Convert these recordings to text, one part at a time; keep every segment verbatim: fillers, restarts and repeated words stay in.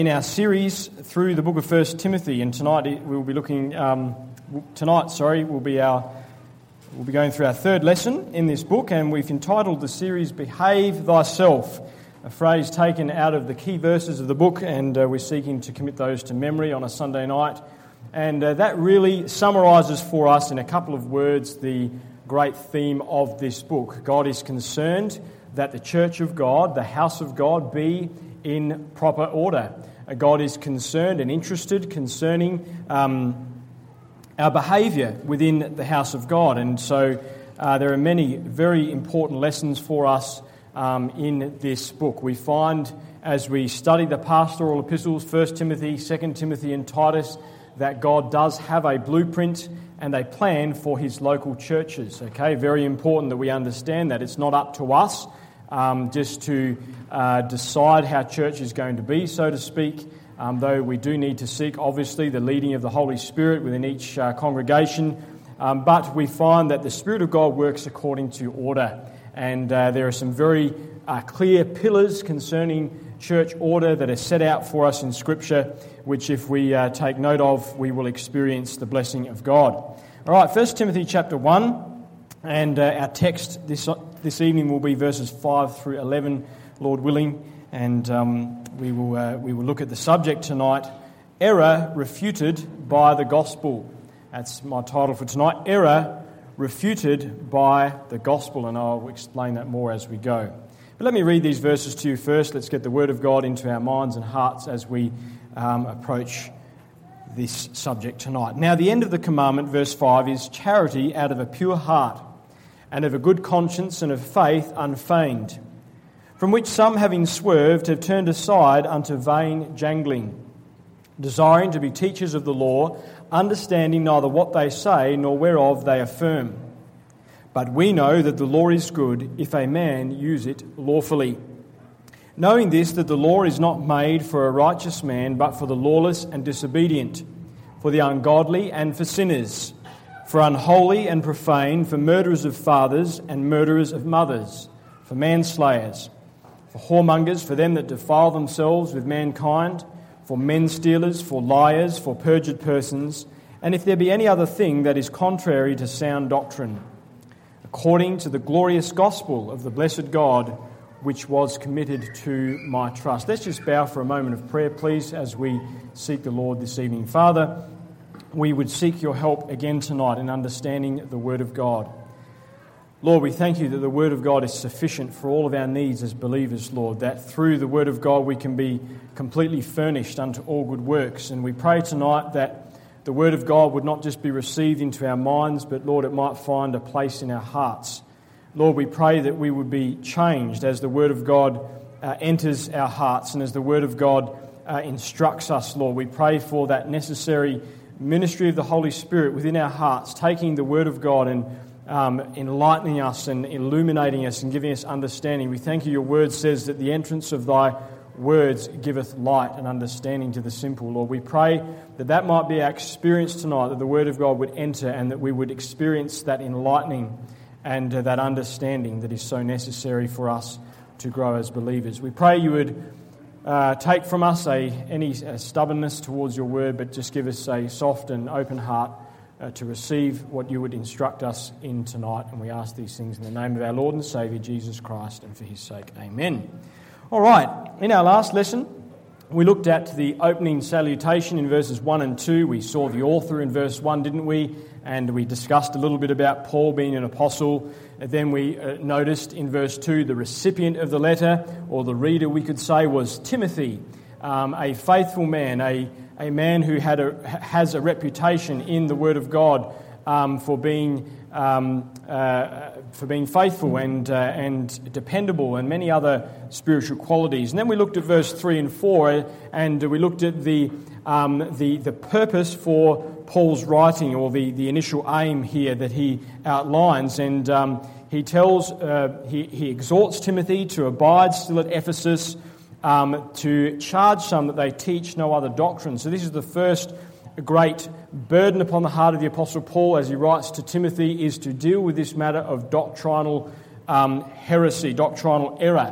In our series through the book of First Timothy, and tonight we'll be looking. Um, tonight, sorry, will be our. We'll be going through our third lesson in this book, and we've entitled the series "Behave Thyself," a phrase taken out of the key verses of the book, and uh, we're seeking to commit those to memory on a Sunday night. And uh, that really summarises for us in a couple of words the great theme of this book. God is concerned that the church of God, the house of God, be in proper order. God is concerned and interested concerning um, our behaviour within the house of God. And so uh, there are many very important lessons for us um, in this book. We find as we study the pastoral epistles, First Timothy, Second Timothy and Titus, that God does have a blueprint and a plan for his local churches. Okay, very important that we understand that. It's not up to us Um, just to uh, decide how church is going to be, so to speak, um, though we do need to seek, obviously, the leading of the Holy Spirit within each uh, congregation. Um, but we find that the Spirit of God works according to order. And uh, there are some very uh, clear pillars concerning church order that are set out for us in Scripture, which if we uh, take note of, we will experience the blessing of God. All right, First Timothy chapter one, and uh, our text this This evening will be verses five through eleven, Lord willing, and um, we will uh, we will look at the subject tonight: error refuted by the gospel. That's my title for tonight: error refuted by the gospel, and I'll explain that more as we go. But let me read these verses to you first. Let's get the Word of God into our minds and hearts as we um, approach this subject tonight. Now, the end of the commandment, verse five, is charity out of a pure heart, and of a good conscience, and of faith unfeigned, from which some, having swerved, have turned aside unto vain jangling, desiring to be teachers of the law, understanding neither what they say nor whereof they affirm. But we know that the law is good, if a man use it lawfully. Knowing this, that the law is not made for a righteous man, but for the lawless and disobedient, for the ungodly and for sinners, for unholy and profane, for murderers of fathers and murderers of mothers, for manslayers, for whoremongers, for them that defile themselves with mankind, for men stealers, for liars, for perjured persons, and if there be any other thing that is contrary to sound doctrine, according to the glorious gospel of the blessed God, which was committed to my trust. Let's just bow for a moment of prayer, please, as we seek the Lord this evening. Father, we would seek your help again tonight in understanding the Word of God. Lord, we thank you that the Word of God is sufficient for all of our needs as believers, Lord, that through the Word of God we can be completely furnished unto all good works. And we pray tonight that the Word of God would not just be received into our minds, but, Lord, it might find a place in our hearts. Lord, we pray that we would be changed as the Word of God uh, enters our hearts and as the Word of God uh, instructs us, Lord. We pray for that necessary ministry of the Holy Spirit within our hearts, taking the Word of God and um, enlightening us and illuminating us and giving us understanding. We thank you. Your Word says that the entrance of thy words giveth light and understanding to the simple. Lord, we pray that that might be our experience tonight, that the Word of God would enter and that we would experience that enlightening and uh, that understanding that is so necessary for us to grow as believers. We pray you would Uh, take from us a, any uh, stubbornness towards your word, but just give us a soft and open heart uh, to receive what you would instruct us in tonight. And we ask these things in the name of our Lord and Saviour, Jesus Christ, and for his sake. Amen. All right, in our last lesson, we looked at the opening salutation in verses one and two. We saw the author in verse one, didn't we? And we discussed a little bit about Paul being an apostle. And then we uh, noticed in verse two the recipient of the letter, or the reader we could say, was Timothy, um, a faithful man, a, a man who had a, has a reputation in the Word of God um, for being um, uh, for being faithful and uh, and dependable, and many other spiritual qualities. And then we looked at verse three and four, and we looked at the um, the the purpose for Paul's writing, or the, the initial aim here that he outlines, and um, he tells, uh, he, he exhorts Timothy to abide still at Ephesus, um, to charge some that they teach no other doctrine. So this is the first great burden upon the heart of the Apostle Paul as he writes to Timothy, is to deal with this matter of doctrinal um, heresy, doctrinal error.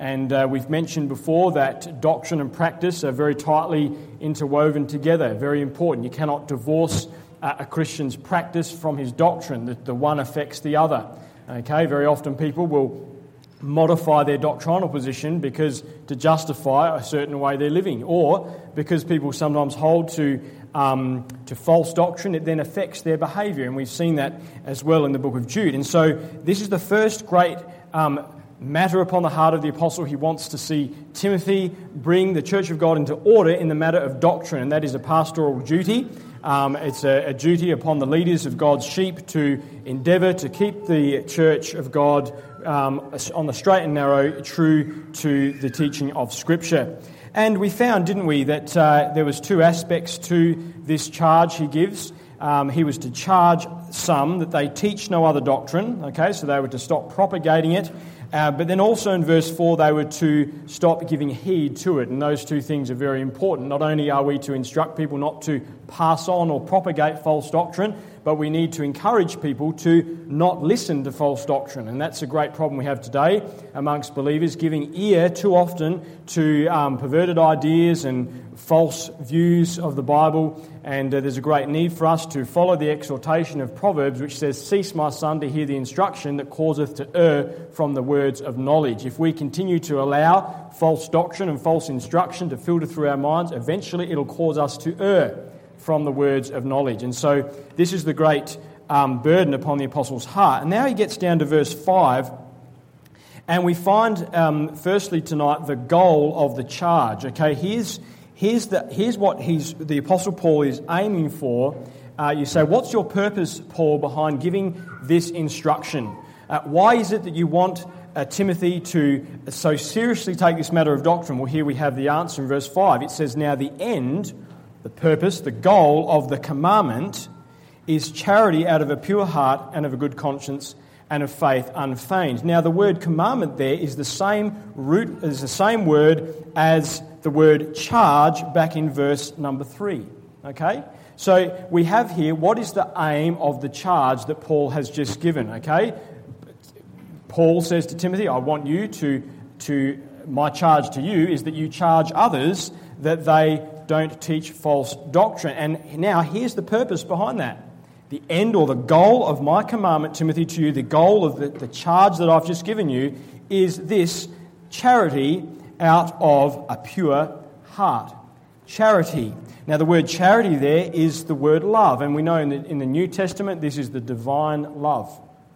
And uh, we've mentioned before that doctrine and practice are very tightly interwoven together, very important. You cannot divorce uh, a Christian's practice from his doctrine. The, the one affects the other. Okay, very often people will modify their doctrinal position because to justify a certain way they're living, or because people sometimes hold to um, to false doctrine, it then affects their behaviour, and we've seen that as well in the book of Jude. And so this is the first great um, matter upon the heart of the apostle. He wants to see Timothy bring the church of God into order in the matter of doctrine, and that is a pastoral duty. Um, it's a, a duty upon the leaders of God's sheep to endeavour to keep the church of God um, on the straight and narrow, true to the teaching of Scripture. And we found, didn't we, that uh, there was two aspects to this charge he gives. Um, he was to charge some that they teach no other doctrine, okay, so they were to stop propagating it. Uh, but then also in verse four, they were to stop giving heed to it. And those two things are very important. Not only are we to instruct people not to pass on or propagate false doctrine, but we need to encourage people to not listen to false doctrine. And that's a great problem we have today amongst believers, giving ear too often to um, perverted ideas and false views of the Bible. And uh, there's a great need for us to follow the exhortation of Proverbs, which says, "Cease, my son, to hear the instruction that causeth to err from the words of knowledge." If we continue to allow false doctrine and false instruction to filter through our minds, eventually it'll cause us to err from the words of knowledge. And so this is the great um, burden upon the apostle's heart. And now he gets down to verse five, and we find, um, firstly tonight, the goal of the charge. Okay, here's Here's the here's what he's the Apostle Paul is aiming for. Uh, you say, what's your purpose, Paul, behind giving this instruction? Uh, why is it that you want uh, Timothy to so seriously take this matter of doctrine? Well, here we have the answer in verse five. It says, "Now the end, the purpose, the goal of the commandment is charity out of a pure heart and of a good conscience and of faith unfeigned." Now the word commandment there is the same root, is the same word as the word charge back in verse number three. Okay? So we have here, what is the aim of the charge that Paul has just given? Okay? Paul says to Timothy, I want you to, to my charge to you is that you charge others that they don't teach false doctrine. And now here's the purpose behind that. The end or the goal of my commandment, Timothy, to you, the goal of the, the charge that I've just given you is this: charity out of a pure heart. Charity. Now the word charity there is the word love, and we know in the, in the New Testament this is the divine love.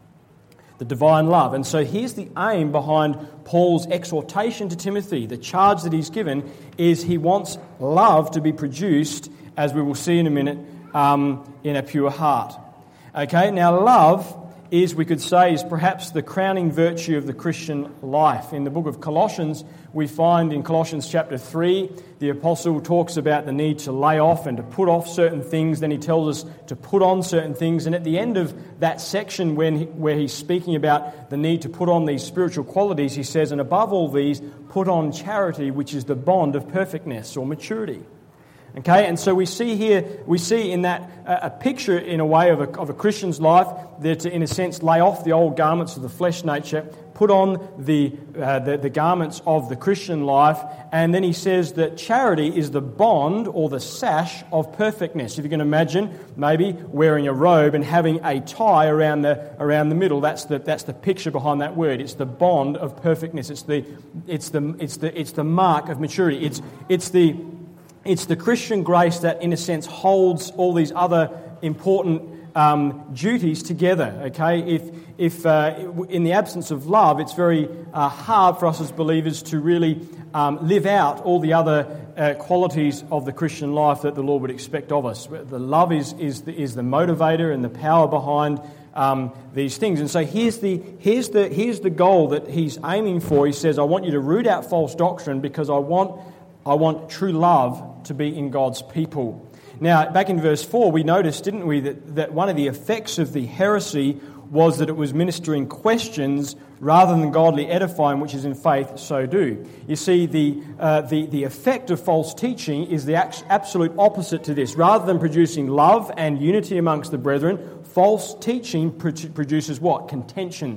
The divine love. And so here's the aim behind Paul's exhortation to Timothy. The charge that he's given is he wants love to be produced, as we will see in a minute, um, in a pure heart. Okay, now love is, we could say, is perhaps the crowning virtue of the Christian life. In the book of Colossians, we find in Colossians chapter three, the apostle talks about the need to lay off and to put off certain things. Then he tells us to put on certain things. And at the end of that section, when he, where he's speaking about the need to put on these spiritual qualities, he says, "And above all these, put on charity, which is the bond of perfectness," or maturity. Okay, and so we see here, we see in that uh, a picture in a way of a, of a Christian's life that to, in a sense, lay off the old garments of the flesh nature, put on the, uh, the the garments of the Christian life, and then he says that charity is the bond or the sash of perfectness. If you can imagine, maybe wearing a robe and having a tie around the around the middle, that's the that's the picture behind that word. It's the bond of perfectness. It's the it's the it's the it's the mark of maturity. It's it's the It's the Christian grace that, in a sense, holds all these other important um, duties together. Okay, if if uh, in the absence of love, it's very uh, hard for us as believers to really um, live out all the other uh, qualities of the Christian life that the Lord would expect of us. The love is is the, is the motivator and the power behind um, these things. And so here's the here's the here's the goal that he's aiming for. He says, "I want you to root out false doctrine because I want." I want true love to be in God's people." Now, back in verse four, we noticed, didn't we, that, that one of the effects of the heresy was that it was ministering questions rather than godly edifying, which is in faith, so do. You see, the uh, the, the effect of false teaching is the absolute opposite to this. Rather than producing love and unity amongst the brethren, false teaching produces what? Contentions.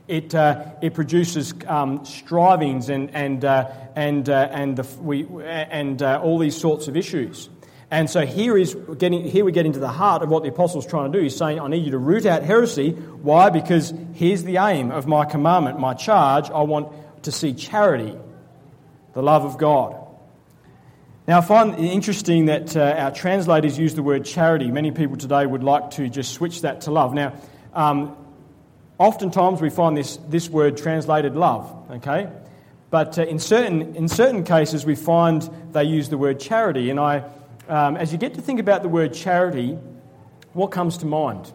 It uh, it produces um, strivings and and uh, and uh, and the, we and uh, all these sorts of issues. And so here is getting here we get into the heart of what the apostle's trying to do. He's saying, I need you to root out heresy. Why? Because here's the aim of my commandment, my charge. I want to see charity, the love of God. Now, I find it interesting that uh, our translators use the word charity. Many people today would like to just switch that to love. Now, um, oftentimes we find this this word translated love, okay? But uh, in certain in certain cases we find they use the word charity. And I, um, as you get to think about the word charity, what comes to mind?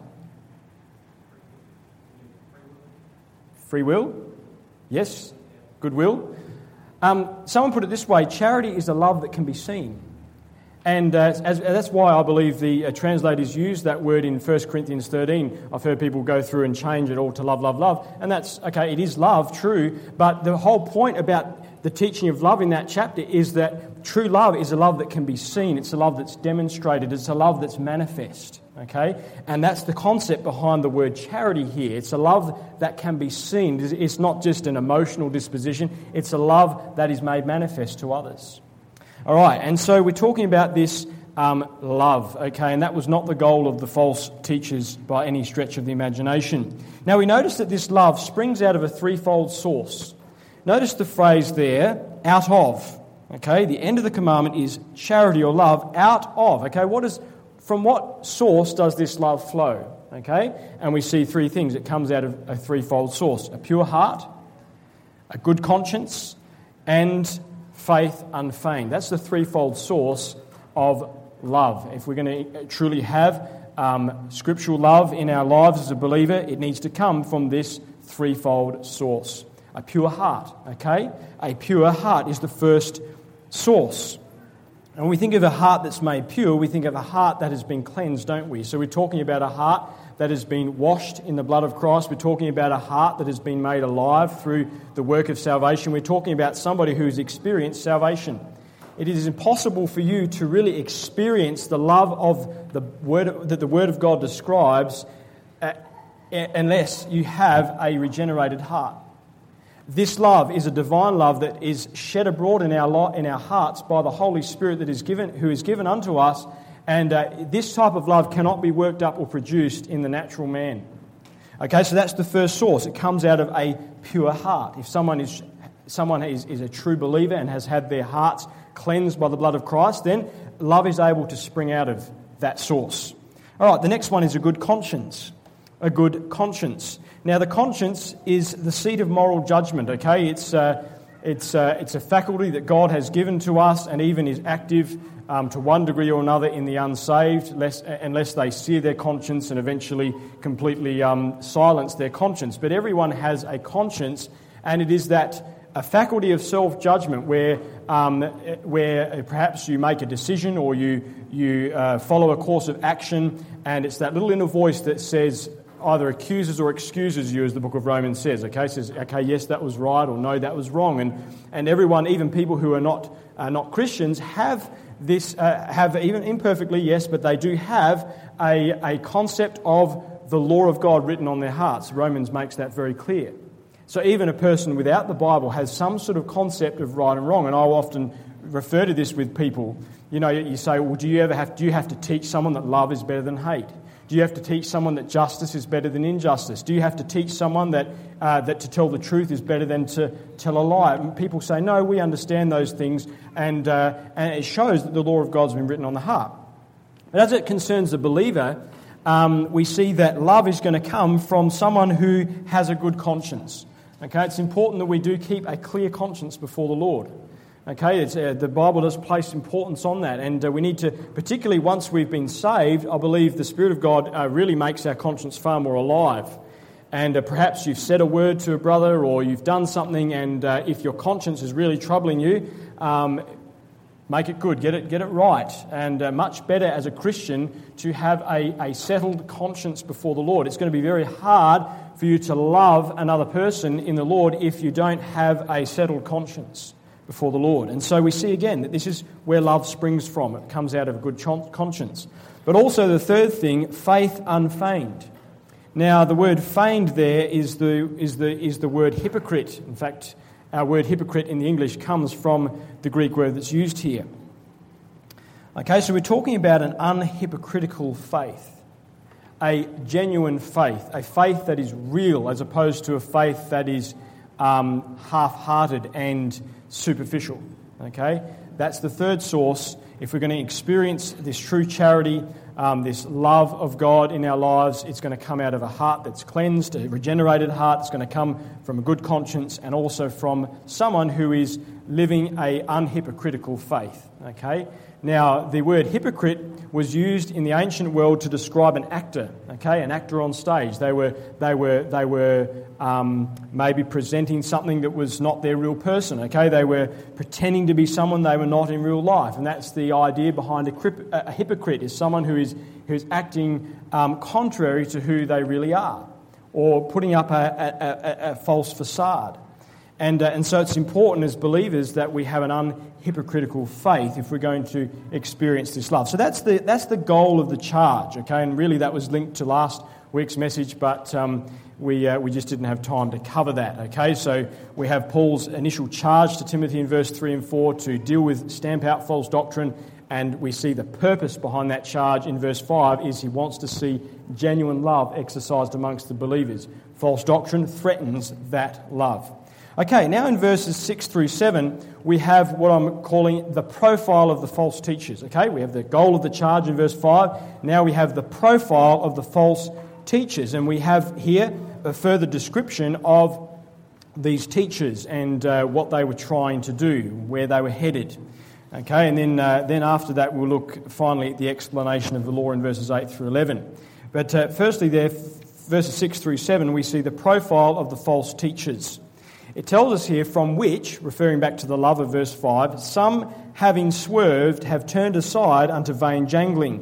Free will? Yes. Goodwill? Um, someone put it this way, charity is a love that can be seen. And uh, as, that's why I believe the uh, translators use that word in First Corinthians thirteen. I've heard people go through and change it all to love, love, love. And that's, okay, it is love, true. But the whole point about the teaching of love in that chapter is that true love is a love that can be seen. It's a love that's demonstrated. It's a love that's manifest. Okay? And that's the concept behind the word charity here. It's a love that can be seen. It's not just an emotional disposition. It's a love that is made manifest to others. All right, and so we're talking about this um, love, okay? And that was not the goal of the false teachers by any stretch of the imagination. Now we notice that this love springs out of a threefold source. Notice the phrase there, out of. Okay, the end of the commandment is charity or love out of. Okay, what is... From what source does this love flow? Okay, and we see three things. It comes out of a threefold source: a pure heart, a good conscience, and faith unfeigned. That's the threefold source of love. If we're going to truly have um, scriptural love in our lives as a believer, it needs to come from this threefold source. A pure heart. Okay, a pure heart is the first source. And when we think of a heart that's made pure, we think of a heart that has been cleansed, don't we? So we're talking about a heart that has been washed in the blood of Christ. We're talking about a heart that has been made alive through the work of salvation. We're talking about somebody who's experienced salvation. It is impossible for you to really experience the love of the word that the Word of God describes uh, unless you have a regenerated heart. This love is a divine love that is shed abroad in our in our hearts by the Holy Spirit that is given, who is given unto us, and uh, this type of love cannot be worked up or produced in the natural man. Okay, so that's the first source. It comes out of a pure heart. If someone is someone is, is a true believer and has had their hearts cleansed by the blood of Christ, then love is able to spring out of that source. All right, the next one is a good conscience. A good conscience. Now, the conscience is the seat of moral judgment, okay? It's uh, it's uh, it's a faculty that God has given to us and even is active um, to one degree or another in the unsaved, less, unless they sear their conscience and eventually completely um, silence their conscience. But everyone has a conscience, and it is that a faculty of self-judgment where um, where perhaps you make a decision or you, you uh, follow a course of action, and it's that little inner voice that says, either accuses or excuses you, as the book of Romans says. Okay, it says, okay, yes, that was right, or no, that was wrong. And and everyone, even people who are not uh, not Christians, have this, uh, have even imperfectly, yes, but they do have a, a concept of the law of God written on their hearts. Romans makes that very clear. So even a person without the Bible has some sort of concept of right and wrong. And I'll often refer to this with people. You know, you say, well, do you ever have, do you have to teach someone that love is better than hate? Do you have to teach someone that justice is better than injustice? Do you have to teach someone that uh, that to tell the truth is better than to tell a lie? And people say, no, we understand those things, and uh, and it shows that the law of God's been written on the heart. But as it concerns the believer, um, we see that love is going to come from someone who has a good conscience. Okay, it's important that we do keep a clear conscience before the Lord. Okay, it's, uh, the Bible does place importance on that, and uh, we need to, particularly once we've been saved, I believe the Spirit of God uh, really makes our conscience far more alive. And uh, perhaps you've said a word to a brother, or you've done something, and uh, if your conscience is really troubling you, um, make it good, get it get it right. And uh, much better as a Christian to have a, a settled conscience before the Lord. It's going to be very hard for you to love another person in the Lord if you don't have a settled conscience before the Lord. And so we see again that this is where love springs from. It comes out of a good conscience. But also the third thing, faith unfeigned. Now, the word feigned there is the is the is the word hypocrite. In fact, our word hypocrite in the English comes from the Greek word that's used here. Okay, so we're talking about an unhypocritical faith, a genuine faith, a faith that is real as opposed to a faith that is um, half-hearted and superficial. Okay, that's the third source. If we're going to experience this true charity, um, this love of God in our lives, it's going to come out of a heart that's cleansed, a regenerated heart. It's going to come from a good conscience and also from someone who is living a unhypocritical faith. Okay. Now, the word hypocrite was used in the ancient world to describe an actor, okay, an actor on stage. They were, they were, they were um, maybe presenting something that was not their real person, okay. They were pretending to be someone they were not in real life, and that's the idea behind a, crip, a hypocrite, is someone who is who is acting um, contrary to who they really are, or putting up a, a, a, a false facade. And, uh, and so it's important as believers that we have an unhypocritical faith if we're going to experience this love. So that's the that's the goal of the charge, okay? And really that was linked to last week's message, but um, we uh, we just didn't have time to cover that, okay? So we have Paul's initial charge to Timothy in verse three and four to deal with, stamp out false doctrine, and we see the purpose behind that charge in verse five is he wants to see genuine love exercised amongst the believers. False doctrine threatens that love. Okay, now in verses six through seven, we have what I'm calling the profile of the false teachers. Okay, we have the goal of the charge in verse five. Now we have the profile of the false teachers. And we have here a further description of these teachers and uh, what they were trying to do, where they were headed. Okay, and then, uh, then after that we'll look finally at the explanation of the law in verses eight through eleven. But uh, firstly there, verses six through seven, we see the profile of the false teachers. It tells us here, from which, referring back to the love of verse five, some, having swerved, have turned aside unto vain jangling,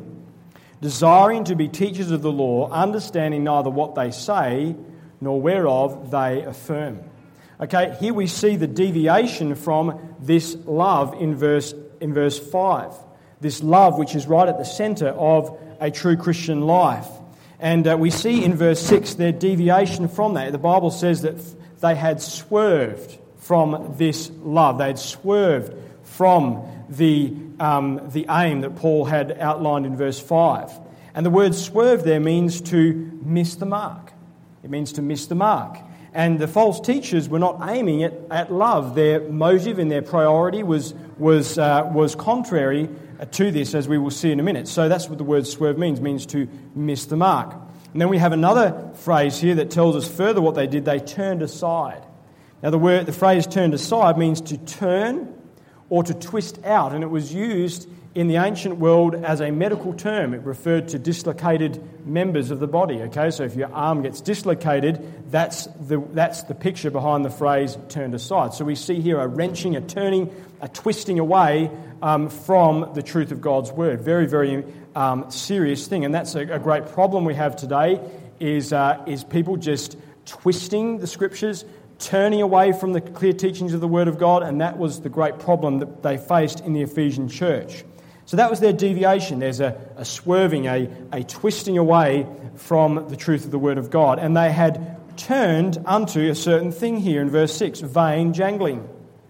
desiring to be teachers of the law, understanding neither what they say, nor whereof they affirm. Okay, here we see the deviation from this love in verse, in verse five. This love which is right at the centre of a true Christian life. And uh, we see in verse six their deviation from that. The Bible says that they had swerved from this love. They had swerved from the, um, the aim that Paul had outlined in verse five. And the word swerve there means to miss the mark. It means to miss the mark. And the false teachers were not aiming at, at love. Their motive and their priority was, was, uh, was contrary to this, as we will see in a minute. So that's what the word swerve means, means to miss the mark. And then we have another phrase here that tells us further what they did. They turned aside. Now the word, the phrase turned aside means to turn or to twist out, and it was used in the ancient world as a medical term. It referred to dislocated members of the body. Okay, so if your arm gets dislocated, that's the that's the picture behind the phrase turned aside. So we see here a wrenching, a turning, a twisting away um, from the truth of God's word. Very, very um, serious thing, and that's a, a great problem we have today. Is uh, is people just twisting the scriptures, turning away from the clear teachings of the Word of God, and that was the great problem that they faced in the Ephesian church. So that was their deviation. There's a, a swerving, a, a twisting away from the truth of the Word of God. And they had turned unto a certain thing here in verse six, vain jangling.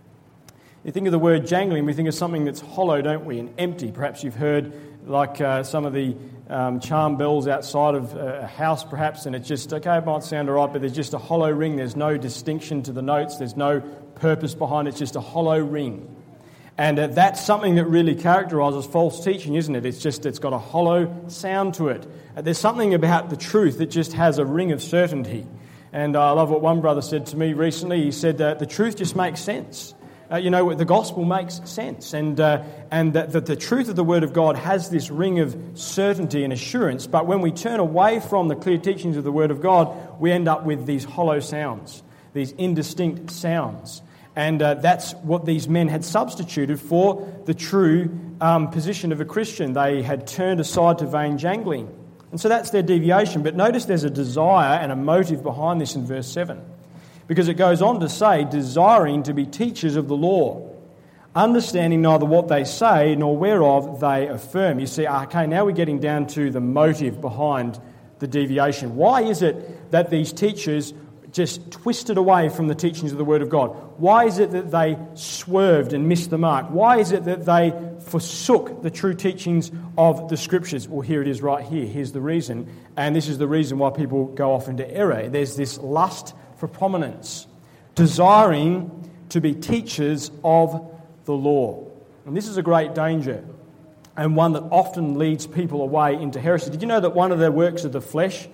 You think of the word jangling, we think of something that's hollow, don't we, and empty. Perhaps you've heard like uh, some of the um, charm bells outside of a house perhaps, and it's just, okay, it might sound all right, but there's just a hollow ring. There's no distinction to the notes. There's no purpose behind it. It's just a hollow ring. And uh, that's something that really characterises false teaching, isn't it? It's just, it's got a hollow sound to it. Uh, there's something about the truth that just has a ring of certainty. And uh, I love what one brother said to me recently. He said, uh, the truth just makes sense. Uh, you know, the gospel makes sense. And uh, and that, that the truth of the Word of God has this ring of certainty and assurance. But when we turn away from the clear teachings of the Word of God, we end up with these hollow sounds, these indistinct sounds. And uh, that's what these men had substituted for the true um, position of a Christian. They had turned aside to vain jangling. And so that's their deviation. But notice there's a desire and a motive behind this in verse seven. Because it goes on to say, desiring to be teachers of the law, understanding neither what they say nor whereof they affirm. You see, okay, now we're getting down to the motive behind the deviation? Why is it that these teachers just twisted away from the teachings of the Word of God? Why is it that they swerved and missed the mark? Why is it that they forsook the true teachings of the Scriptures? Well, here it is right here. Here's the reason. And this is the reason why people go off into error. There's this lust for prominence, desiring to be teachers of the law. And this is a great danger, and one that often leads people away into heresy. Did you know that one of the works of the flesh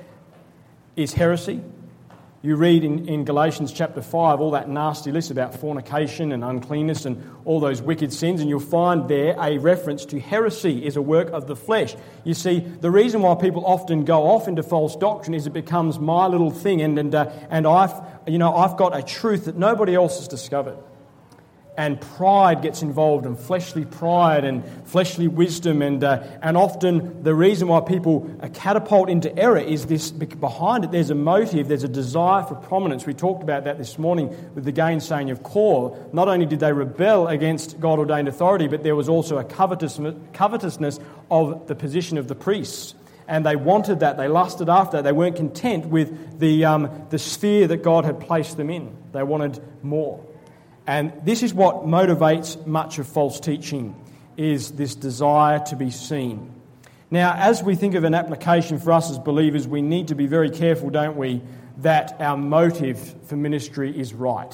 is heresy? You read in, in Galatians chapter five all that nasty list about fornication and uncleanness and all those wicked sins, and you'll find there a reference to heresy is a work of the flesh. You see, the reason why people often go off into false doctrine is it becomes my little thing, and and uh, and I've you know I've got a truth that nobody else has discovered. And pride gets involved, and fleshly pride and fleshly wisdom, and uh, and often the reason why people catapult into error is this: behind it there's a motive, there's a desire for prominence. We talked about that this morning with the gainsaying of Kor. Not only did they rebel against God-ordained authority, but there was also a covetousness, covetousness of the position of the priests. And they wanted that, they lusted after that. They weren't content with the um, the sphere that God had placed them in. They wanted more. And this is what motivates much of false teaching, is this desire to be seen. Now, as we think of an application for us as believers, we need to be very careful, don't we, that our motive for ministry is right.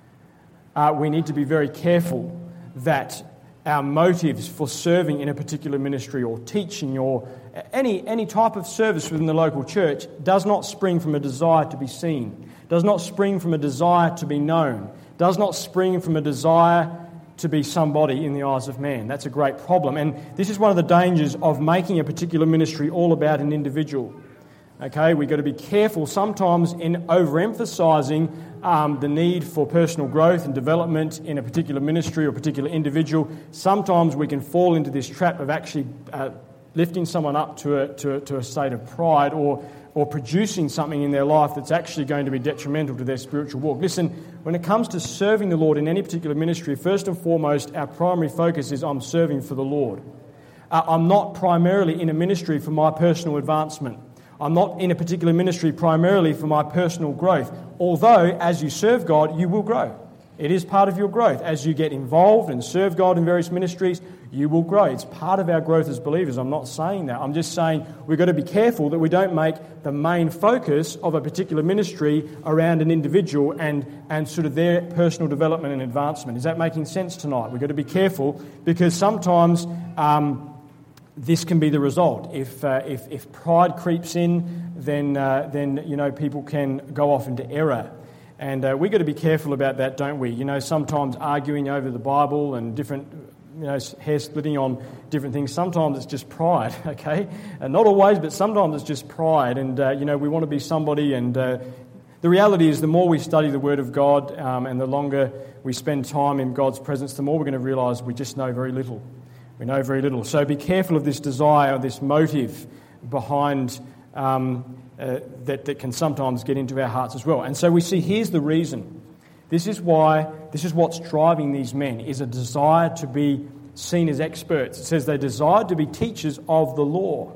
Uh, we need to be very careful that our motives for serving in a particular ministry or teaching or any, any type of service within the local church does not spring from a desire to be seen, does not spring from a desire to be known, does not spring from a desire to be somebody in the eyes of man. That's a great problem. And this is one of the dangers of making a particular ministry all about an individual. Okay, we've got to be careful sometimes in overemphasising um, the need for personal growth and development in a particular ministry or a particular individual. Sometimes we can fall into this trap of actually uh, lifting someone up to a, to a, to a state of pride or or producing something in their life that's actually going to be detrimental to their spiritual walk. Listen, when it comes to serving the Lord in any particular ministry, first and foremost, our primary focus is I'm serving for the Lord. Uh, I'm not primarily in a ministry for my personal advancement. I'm not in a particular ministry primarily for my personal growth. Although, as you serve God, you will grow. It is part of your growth. As you get involved and serve God in various ministries, you will grow. It's part of our growth as believers. I'm not saying that. I'm just saying we've got to be careful that we don't make the main focus of a particular ministry around an individual and, and sort of their personal development and advancement. Is that making sense tonight? We've got to be careful because sometimes um, this can be the result. If uh, if, if pride creeps in, then uh, then you know people can go off into error. And uh, we've got to be careful about that, don't we? You know, sometimes arguing over the Bible and different, you know, hair splitting on different things. Sometimes it's just pride, okay? And not always, but sometimes it's just pride. And, uh, you know, we want to be somebody. And uh, the reality is the more we study the Word of God um, and the longer we spend time in God's presence, the more we're going to realise we just know very little. We know very little. So be careful of this desire, this motive behind um Uh, that, that can sometimes get into our hearts as well. And so we see here's the reason. This is why, this is what's driving these men, is a desire to be seen as experts. It says they desired to be teachers of the law.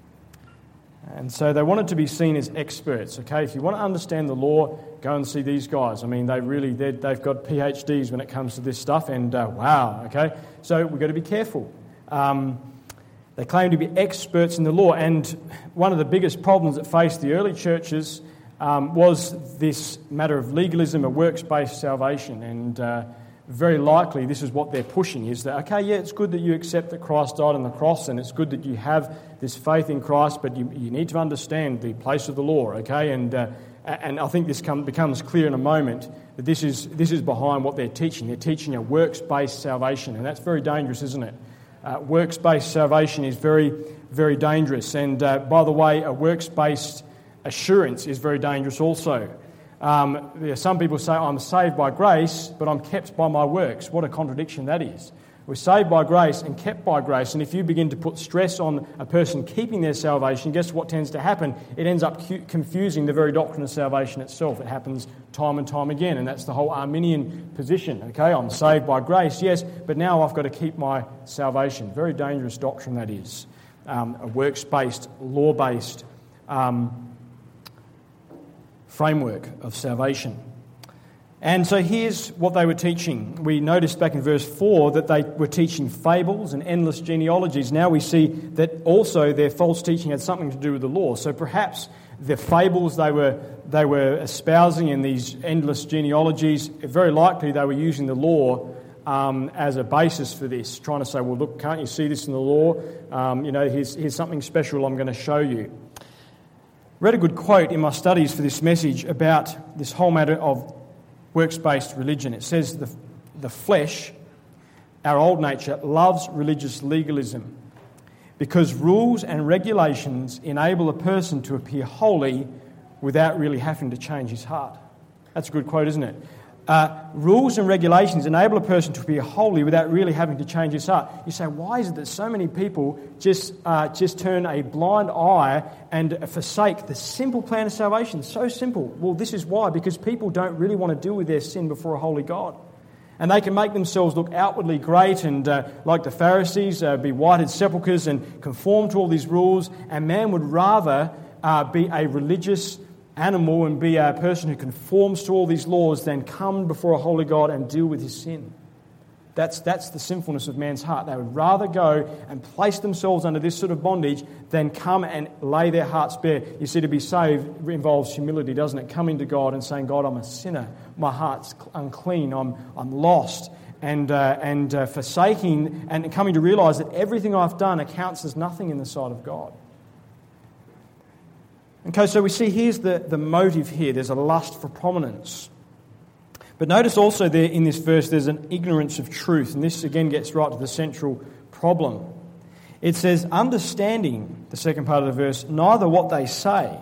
And so they wanted to be seen as experts, okay? If you want to understand the law, go and see these guys. I mean, they really, they've got P H Ds when it comes to this stuff, and uh, wow, okay? So we've got to be careful. Um, They claim to be experts in the law, and one of the biggest problems that faced the early churches um, was this matter of legalism, a works-based salvation, and uh, very likely this is what they're pushing, is that, okay, yeah, it's good that you accept that Christ died on the cross, and it's good that you have this faith in Christ, but you, you need to understand the place of the law, okay, and uh, and I think this come, becomes clear in a moment that this is this is behind what they're teaching. They're teaching a works-based salvation, and that's very dangerous, isn't it? Uh, works-based salvation is very, very dangerous. And uh, by the way, a works-based assurance is very dangerous also. Um, yeah, some people say, I'm saved by grace, but I'm kept by my works. What a contradiction that is. We're saved by grace and kept by grace. And if you begin to put stress on a person keeping their salvation, guess what tends to happen? It ends up cu- confusing the very doctrine of salvation itself. It happens time and time again. And that's the whole Arminian position. Okay, I'm saved by grace, yes, but now I've got to keep my salvation. Very dangerous doctrine that is. Um, a works-based, law-based um, framework of salvation. And so here's what they were teaching. We noticed back in verse four that they were teaching fables and endless genealogies. Now we see that also their false teaching had something to do with the law. So perhaps the fables they were they were espousing in these endless genealogies, very likely they were using the law um, as a basis for this, trying to say, well, look, can't you see this in the law? Um, you know, here's, here's something special I'm going to show you. Read a good quote in my studies for this message about this whole matter of works-based religion. It says the, the flesh, our old nature, loves religious legalism because rules and regulations enable a person to appear holy without really having to change his heart. That's a good quote, isn't it? Uh, rules and regulations enable a person to appear holy without really having to change his heart. You say, why is it that so many people just uh, just turn a blind eye and forsake the simple plan of salvation? So simple. Well, this is why, because people don't really want to deal with their sin before a holy God. And they can make themselves look outwardly great and, uh, like the Pharisees, uh, be whited sepulchres and conform to all these rules. And man would rather uh, be a religious animal and be a person who conforms to all these laws than come before a holy God and deal with his sin. That's, that's the sinfulness of man's heart. They would rather go and place themselves under this sort of bondage than come and lay their hearts bare. You see, to be saved involves humility, doesn't it? Coming to God and saying, God, I'm a sinner. My heart's unclean. I'm, I'm lost. And, uh, and uh, forsaking and coming to realise that everything I've done accounts as nothing in the sight of God. Okay, so we see here's the, the motive here. There's a lust for prominence. But notice also there in this verse there's an ignorance of truth. And this again gets right to the central problem. It says, understanding, the second part of the verse, neither what they say,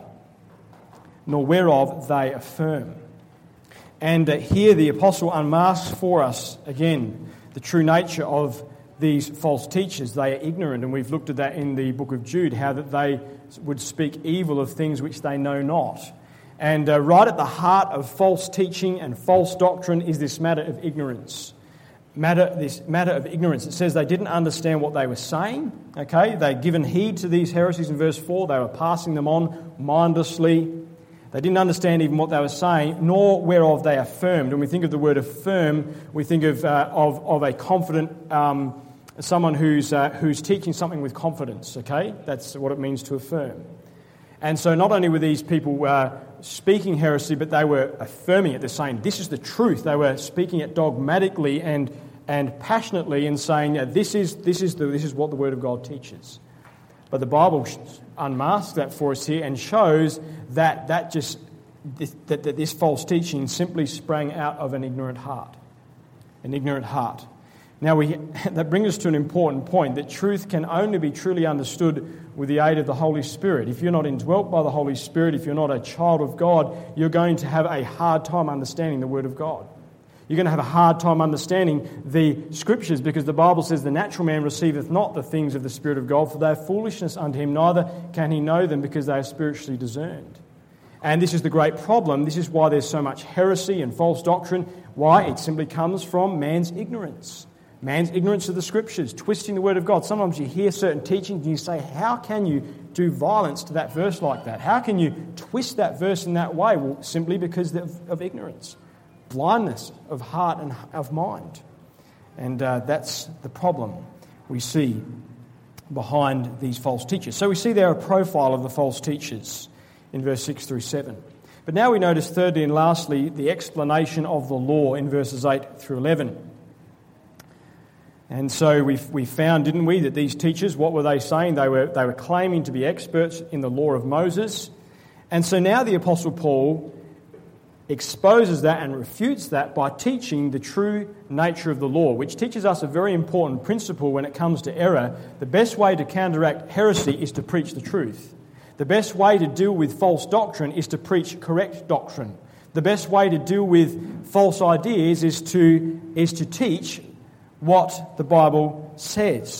nor whereof they affirm. And uh, here the apostle unmasks for us, again, the true nature of these false teachers. They are ignorant, and we've looked at that in the book of Jude, how that they would speak evil of things which they know not. And uh, right at the heart of false teaching and false doctrine is this matter of ignorance. Matter, this matter of ignorance. It says they didn't understand what they were saying. Okay, they'd given heed to these heresies in verse four. They were passing them on mindlessly. They didn't understand even what they were saying, nor whereof they affirmed. When we think of the word affirm, we think of uh, of, of a confident um, someone who's uh, who's teaching something with confidence. Okay, that's what it means to affirm. And so not only were these people uh, speaking heresy, but they were affirming it. They're saying this is the truth. They were speaking it dogmatically and and passionately, and saying yeah, this is this is the this is what the Word of God teaches. But the Bible unmasks that for us here and shows that that just that, that this false teaching simply sprang out of an ignorant heart, an ignorant heart. Now we that brings us to an important point, that truth can only be truly understood with the aid of the Holy Spirit. If you're not indwelt by the Holy Spirit, if you're not a child of God, you're going to have a hard time understanding the Word of God. You're going to have a hard time understanding the Scriptures, because the Bible says the natural man receiveth not the things of the Spirit of God, for they are foolishness unto him, neither can he know them, because they are spiritually discerned. And this is the great problem. This is why there's so much heresy and false doctrine. Why? It simply comes from man's ignorance. Man's ignorance of the Scriptures, twisting the Word of God. Sometimes you hear certain teachings and you say, how can you do violence to that verse like that? How can you twist that verse in that way? Well, simply because of, of ignorance. Blindness of heart and of mind. And uh, that's the problem we see behind these false teachers. So we see there a profile of the false teachers in verse six through seven. But now we notice thirdly and lastly the explanation of the law in verses eight through eleven. And so we we found, didn't we, that these teachers, what were they saying? They were they were claiming to be experts in the law of Moses. And so now the Apostle Paul exposes that and refutes that by teaching the true nature of the law, which teaches us a very important principle when it comes to error. The best way to counteract heresy is to preach the truth. The best way to deal with false doctrine is to preach correct doctrine. The best way to deal with false ideas is to is to teach what the Bible says.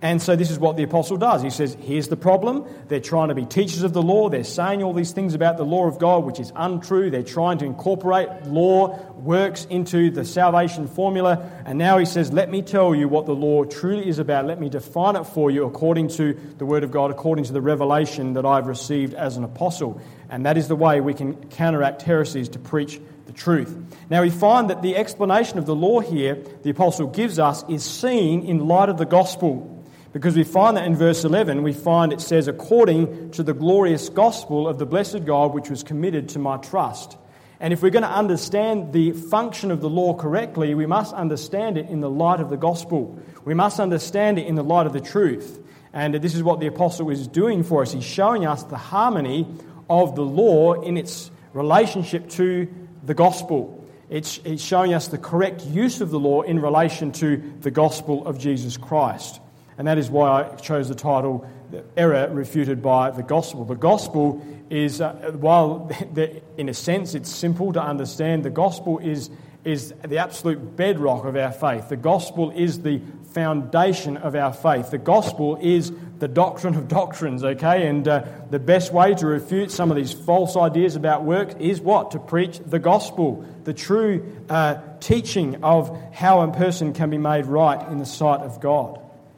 And so this is what the apostle does. He says, here's the problem. They're trying to be teachers of the law. They're saying all these things about the law of God, which is untrue. They're trying to incorporate law, works into the salvation formula. And now he says, let me tell you what the law truly is about. Let me define it for you according to the Word of God, according to the revelation that I've received as an apostle. And that is the way we can counteract heresies, to preach the truth. Now we find that the explanation of the law here the apostle gives us is seen in light of the gospel. Because we find that in verse eleven, we find it says, according to the glorious gospel of the blessed God, which was committed to my trust. And if we're going to understand the function of the law correctly, we must understand it in the light of the gospel. We must understand it in the light of the truth. And this is what the apostle is doing for us. He's showing us the harmony of the law in its relationship to the gospel. It's, it's showing us the correct use of the law in relation to the gospel of Jesus Christ. And that is why I chose the title, The Error Refuted by the Gospel. The gospel is, uh, while in a sense it's simple to understand, the gospel is, is the absolute bedrock of our faith. The gospel is the foundation of our faith. The gospel is the doctrine of doctrines, okay? And uh, the best way to refute some of these false ideas about works is what? To preach the gospel, the true uh, teaching of how a person can be made right in the sight of God.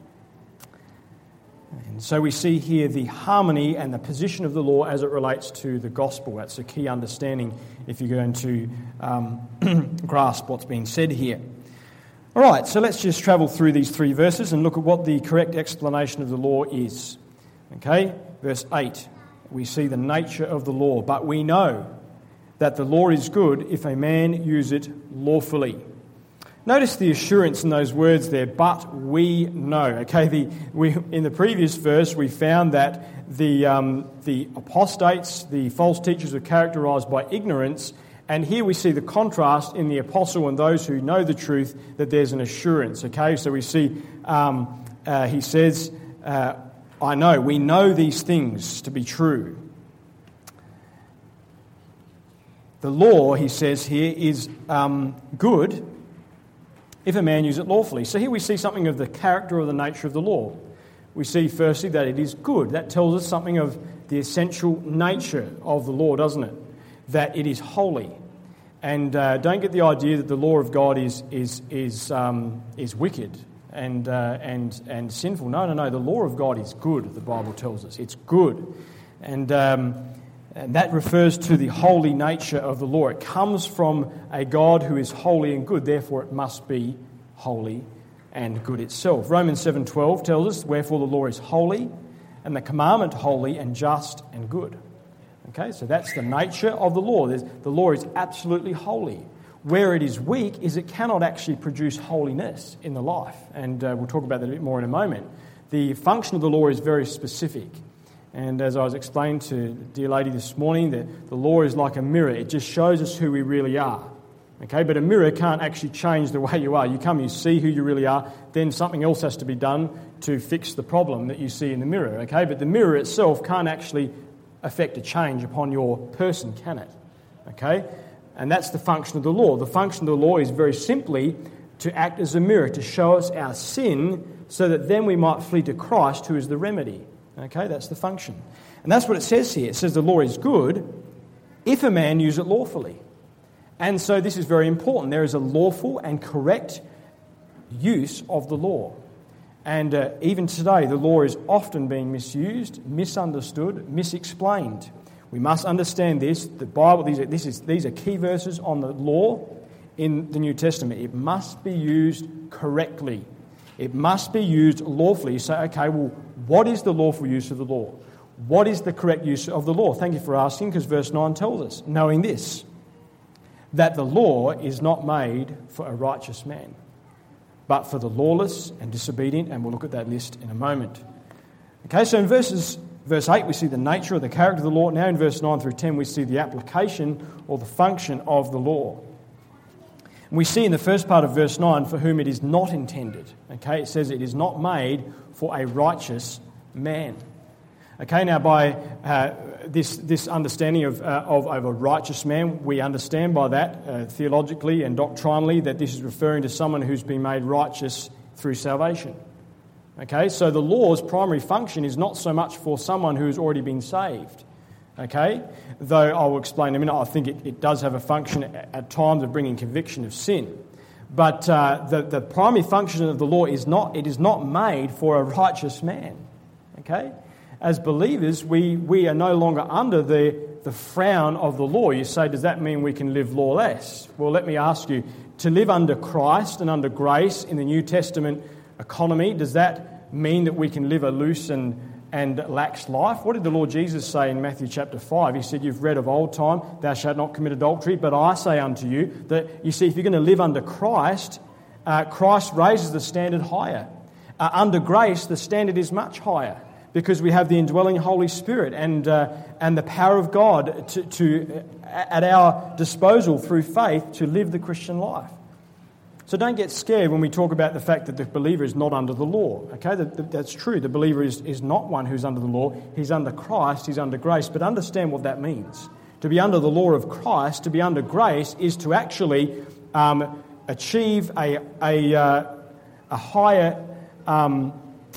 And so we see here the harmony and the position of the law as it relates to the gospel. That's a key understanding if you're going to um, grasp what's being said here. All right, so let's just travel through these three verses and look at what the correct explanation of the law is. Okay, verse eight, we see the nature of the law. But we know that the law is good if a man use it lawfully. Notice the assurance in those words there, but we know. Okay, the, we, in the previous verse we found that the, um, the apostates, the false teachers, were characterised by ignorance, and here we see the contrast in the apostle and those who know the truth, that there's an assurance. Okay, so we see, um, uh, he says, uh, I know, we know these things to be true. The law, he says here, is um, good if a man use it lawfully. So here we see something of the character or the nature of the law. We see firstly that it is good. That tells us something of the essential nature of the law, doesn't it? That it is holy. And uh, don't get the idea that the law of God is is is um, is wicked and uh, and and sinful. No, no, no. The law of God is good. The Bible tells us it's good, and. Um, And that refers to the holy nature of the law. It comes from a God who is holy and good, therefore it must be holy and good itself. Romans seven twelve tells us, wherefore the law is holy, and the commandment holy and just and good. Okay, so that's the nature of the law. There's, the law is absolutely holy. Where it is weak is it cannot actually produce holiness in the life. And uh, we'll talk about that a bit more in a moment. The function of the law is very specific. And as I was explaining to the dear lady this morning, that the law is like a mirror. It just shows us who we really are. Okay, but a mirror can't actually change the way you are. You come, you see who you really are, then something else has to be done to fix the problem that you see in the mirror. Okay, but the mirror itself can't actually affect a change upon your person, can it? Okay, and that's the function of the law. The function of the law is very simply to act as a mirror, to show us our sin, so that then we might flee to Christ, who is the remedy. Okay, that's the function. And that's what it says here. It says the law is good if a man use it lawfully. And so this is very important. There is a lawful and correct use of the law. And uh, even today, the law is often being misused, misunderstood, misexplained. We must understand this. The Bible, these are, this is, these are key verses on the law in the New Testament. It must be used correctly. It must be used lawfully. You say, okay, well, what is the lawful use of the law? What is the correct use of the law? Thank you for asking, because verse nine tells us, knowing this, that the law is not made for a righteous man, but for the lawless and disobedient, and we'll look at that list in a moment. Okay, so in verses, verse eight we see the nature or the character of the law. Now in verse nine through ten we see the application or the function of the law. And we see in the first part of verse nine, for whom it is not intended. Okay, it says it is not made for a righteous man. Okay, now by uh, this this understanding of, uh, of of a righteous man, we understand by that uh, theologically and doctrinally that this is referring to someone who's been made righteous through salvation. Okay, so the law's primary function is not so much for someone who has already been saved. Okay, though I will explain in a minute, I think it, it does have a function at, at times of bringing conviction of sin. But uh, the, the primary function of the law is not, it is not made for a righteous man. Okay? As believers, we, we are no longer under the, the frown of the law. You say, does that mean we can live lawless? Well, let me ask you, to live under Christ and under grace in the New Testament economy, does that mean that we can live a loose and, and lax life? What did the Lord Jesus say in Matthew chapter five? He said, you've read of old time, thou shalt not commit adultery, but I say unto you that, you see, if you're going to live under Christ, uh, Christ raises the standard higher. Uh, under grace, the standard is much higher, because we have the indwelling Holy Spirit and uh, and the power of God to, to at our disposal through faith to live the Christian life. So don't get scared when we talk about the fact that the believer is not under the law. Okay, that, that's true. The believer is, is not one who's under the law. He's under Christ, he's under grace. But understand what that means. To be under the law of Christ, to be under grace, is to actually um, achieve a, a, uh, a higher um,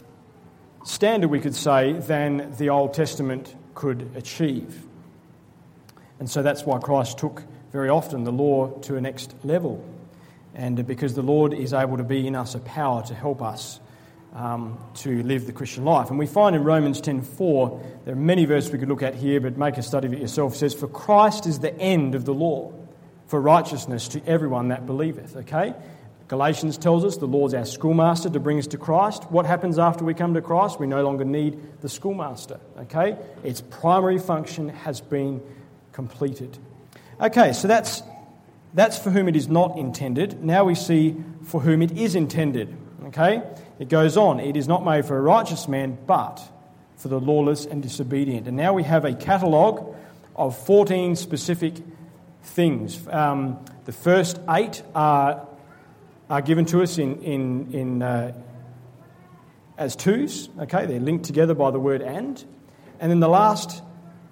standard, we could say, than the Old Testament could achieve. And so that's why Christ took very often the law to a next level. And because the Lord is able to be in us a power to help us um, to live the Christian life. And we find in Romans ten four, there are many verses we could look at here, but make a study of it yourself. It says, for Christ is the end of the law, for righteousness to everyone that believeth. Okay? Galatians tells us the Lord's our schoolmaster to bring us to Christ. What happens after we come to Christ? We no longer need the schoolmaster. Okay? Its primary function has been completed. Okay, so that's That's for whom it is not intended. Now we see for whom it is intended. Okay? It goes on. It is not made for a righteous man, but for the lawless and disobedient. And now we have a catalogue of fourteen specific things. Um, the first eight are, are given to us in, in, in uh, as twos. Okay? They're linked together by the word and. And then the last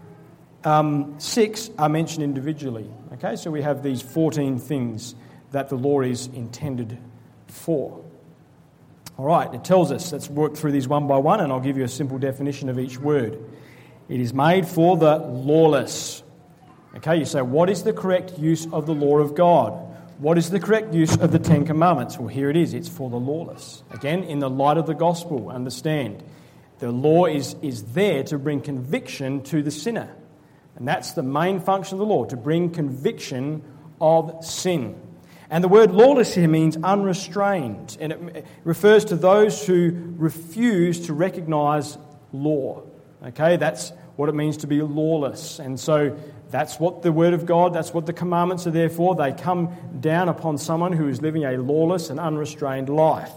Um, six are mentioned individually. Okay, so we have these fourteen things that the law is intended for. All right, it tells us, let's work through these one by one, and I'll give you a simple definition of each word. It is made for the lawless. Okay, you say, what is the correct use of the law of God? What is the correct use of the Ten Commandments? Well, here it is. It's for the lawless. Again, in the light of the gospel, understand. The law is, is there to bring conviction to the sinner. And that's the main function of the law, to bring conviction of sin. And the word lawless here means unrestrained. And it refers to those who refuse to recognise law. Okay, that's what it means to be lawless. And so that's what the Word of God, that's what the commandments are there for. They come down upon someone who is living a lawless and unrestrained life.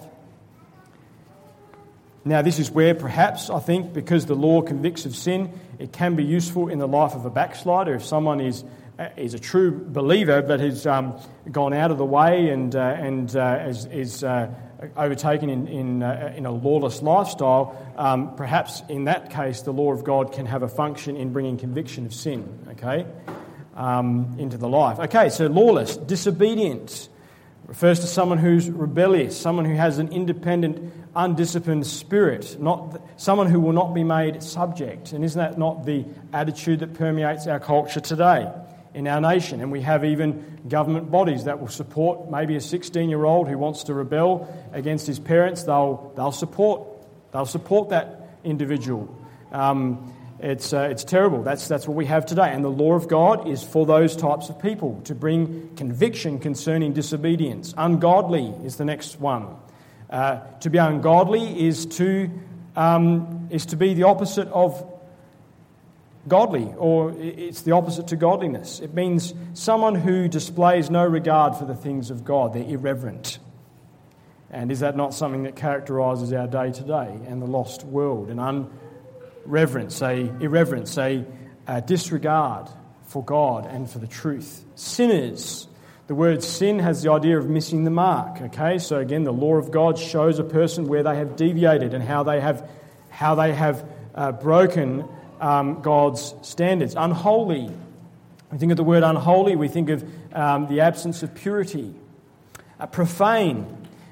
Now, this is where perhaps, I think, because the law convicts of sin, it can be useful in the life of a backslider. If someone is is a true believer but has um, gone out of the way and uh, and uh, is, is uh, overtaken in in, uh, in a lawless lifestyle, um, perhaps in that case the law of God can have a function in bringing conviction of sin, okay, um, into the life. Okay, so lawless, disobedient, refers to someone who's rebellious, someone who has an independent, undisciplined spirit, not someone who will not be made subject. And isn't that not the attitude that permeates our culture today in our nation? And we have even government bodies that will support maybe a sixteen-year-old who wants to rebel against his parents. They'll they'll support they'll support that individual. Um, It's uh, it's terrible. That's that's what we have today. And the law of God is for those types of people, to bring conviction concerning disobedience. Ungodly is the next one. Uh, to be ungodly is to um, is to be the opposite of godly, or it's the opposite to godliness. It means someone who displays no regard for the things of God. They're irreverent. And is that not something that characterises our day today and the lost world? An un Reverence, a irreverence, a, a disregard for God and for the truth. Sinners. The word sin has the idea of missing the mark. Okay, so again, the law of God shows a person where they have deviated and how they have how they have uh, broken um, God's standards. Unholy. We think of the word unholy. We think of um, the absence of purity. Uh, profane.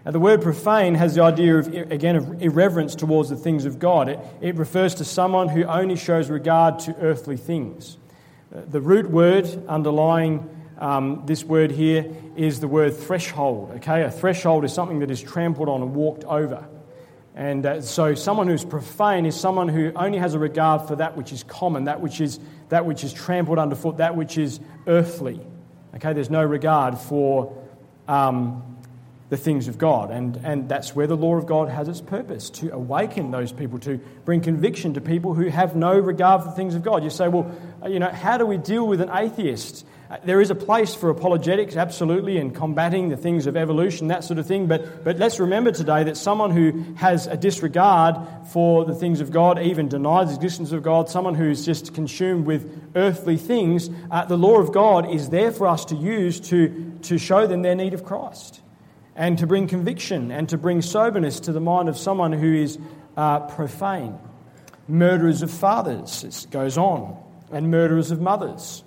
Uh, the word profane has the idea of, again, of irreverence towards the things of God. It, it refers to someone who only shows regard to earthly things. Uh, the root word underlying um, this word here is the word threshold. Okay, a threshold is something that is trampled on and walked over. And uh, so someone who's profane is someone who only has a regard for that which is common, that which is that which is trampled underfoot, that which is earthly. Okay, there's no regard for um, the things of God. And, and that's where the law of God has its purpose, to awaken those people, to bring conviction to people who have no regard for the things of God. You say, well, you know, how do we deal with an atheist? There is a place for apologetics, absolutely, and combating the things of evolution, that sort of thing. But but let's remember today that someone who has a disregard for the things of God, even denies the existence of God, someone who's just consumed with earthly things, uh, the law of God is there for us to use to, to show them their need of Christ, and to bring conviction and to bring soberness to the mind of someone who is uh, profane. Murderers of fathers, it goes on, and murderers of mothers.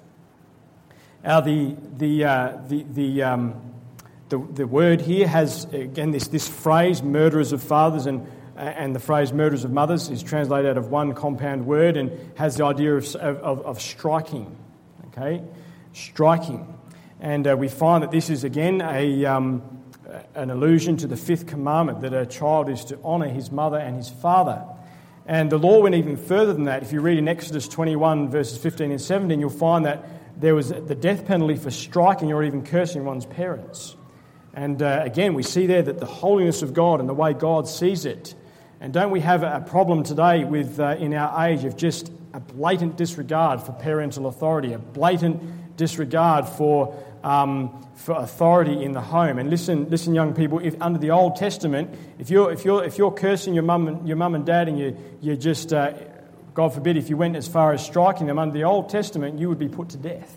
Now, the the uh, the the, um, the the word here has, again, this this phrase, murderers of fathers, and and the phrase murderers of mothers is translated out of one compound word and has the idea of of, of striking. Okay, striking, and uh, we find that this is again a um, an allusion to the fifth commandment, that a child is to honour his mother and his father. And the law went even further than that. If you read in Exodus twenty-one verses fifteen and seventeen, you'll find that there was the death penalty for striking or even cursing one's parents. And uh, again, we see there that the holiness of God and the way God sees it. And don't we have a problem today with uh, in our age of just a blatant disregard for parental authority, a blatant disregard for um, for authority in the home? And listen, listen, young people, if under the Old Testament, if you're if you're if you're cursing your mum and your mum and dad, and you you just uh, God forbid, if you went as far as striking them, under the Old Testament, you would be put to death.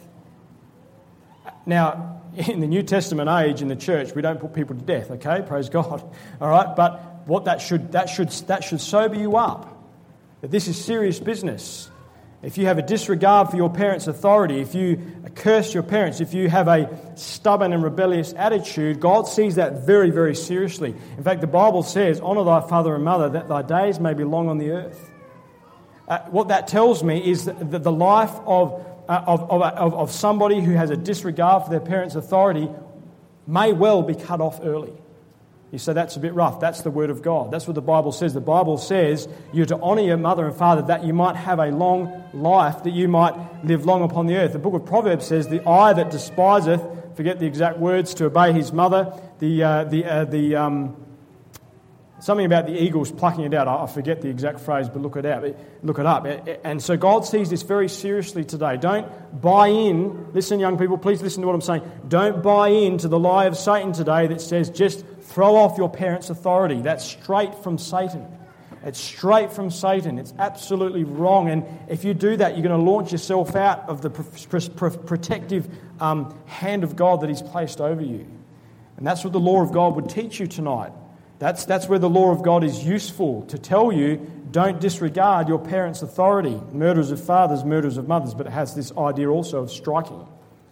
Now, in the New Testament age, in the church, we don't put people to death, okay? Praise God. All right? But what that should that should that should sober you up, that this is serious business. If you have a disregard for your parents' authority, if you curse your parents, if you have a stubborn and rebellious attitude, God sees that very, very seriously. In fact, the Bible says, "Honour thy father and mother, that thy days may be long on the earth." Uh, what that tells me is that the life of, uh, of, of, of somebody who has a disregard for their parents' authority may well be cut off early. You say, that's a bit rough. That's the word of God. That's what the Bible says. The Bible says you're to honour your mother and father, that you might have a long life, that you might live long upon the earth. The book of Proverbs says, the eye that despiseth, forget the exact words, to obey his mother, the uh, the uh, the um, something about the eagles plucking it out. I forget the exact phrase, but look it out. Look it up. And so God sees this very seriously today. Don't buy in. Listen, young people, please listen to what I'm saying. Don't buy into the lie of Satan today that says just throw off your parents' authority. That's straight from Satan. It's straight from Satan. It's absolutely wrong. And if you do that, you're going to launch yourself out of the protective um, hand of God that He's placed over you. And that's what the law of God would teach you tonight. That's, that's where the law of God is useful, to tell you, don't disregard your parents' authority. Murderers of fathers, murderers of mothers, but it has this idea also of striking.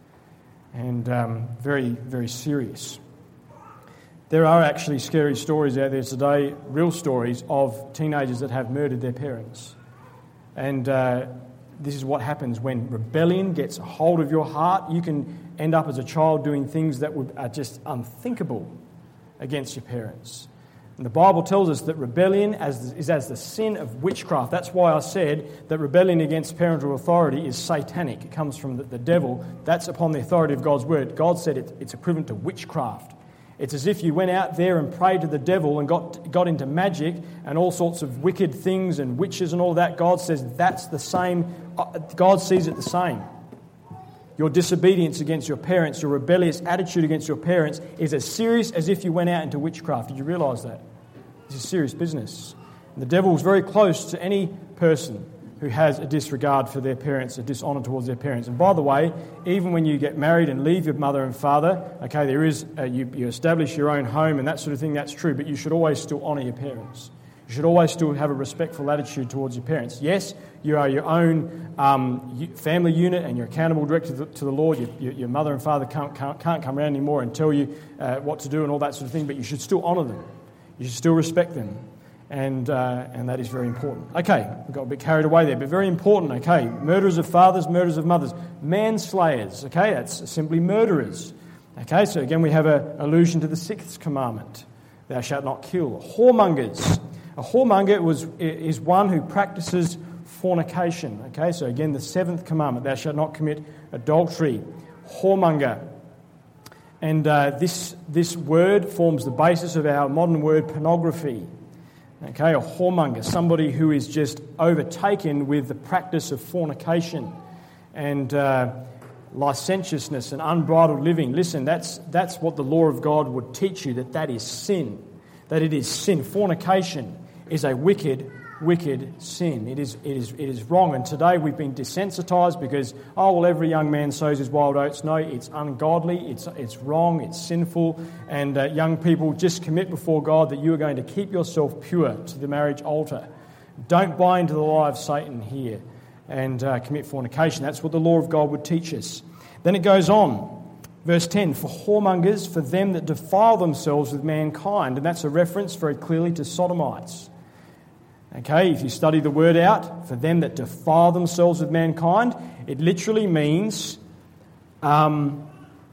And um, very, very serious. There are actually scary stories out there today, real stories of teenagers that have murdered their parents. And uh, this is what happens when rebellion gets a hold of your heart. You can end up as a child doing things that would, are just unthinkable against your parents. And the Bible tells us that rebellion as, is as the sin of witchcraft. That's why I said that rebellion against parental authority is satanic. It comes from the, the devil. That's upon the authority of God's word. God said it, it's equivalent to witchcraft. It's as if you went out there and prayed to the devil and got got into magic and all sorts of wicked things and witches and all that. God says that's the same. God sees it the same. Your disobedience against your parents, your rebellious attitude against your parents is as serious as if you went out into witchcraft. Did you realise that? This is serious business. And the devil is very close to any person who has a disregard for their parents, a dishonour towards their parents. And by the way, even when you get married and leave your mother and father, okay, there is a, you, you establish your own home and that sort of thing, that's true, but you should always still honour your parents. You You should always still have a respectful attitude towards your parents. Yes, you are your own um, family unit and you're accountable directly to the, to the Lord. Your, your, your mother and father can't, can't, can't come around anymore and tell you uh, what to do and all that sort of thing, but you should still honour them. You should still respect them. And uh, and that is very important. Okay, we got a bit carried away there, but very important, okay. Murderers of fathers, murderers of mothers. Manslayers, okay, that's simply murderers. Okay, so again we have an allusion to the sixth commandment. Thou shalt not kill. Whoremongers. A whoremonger was, is one who practices fornication. Okay, so again the seventh commandment, thou shalt not commit adultery. Whoremonger. And uh, this, this word forms the basis of our modern word pornography. Okay, a whoremonger, somebody who is just overtaken with the practice of fornication and uh, licentiousness and unbridled living. Listen, that's that's what the law of God would teach you, that that is sin, that it is sin. Fornication is a wicked, wicked sin. It is, it is, it is wrong. And today we've been desensitized because, oh, well, every young man sows his wild oats. No, it's ungodly, it's, it's wrong, it's sinful. And uh, young people, just commit before God that you are going to keep yourself pure to the marriage altar. Don't buy into the lie of Satan here and uh, commit fornication. That's what the law of God would teach us. Then it goes on. Verse ten, for whoremongers, for them that defile themselves with mankind. And that's a reference very clearly to sodomites. Okay, if you study the word out, for them that defile themselves with mankind, it literally means um,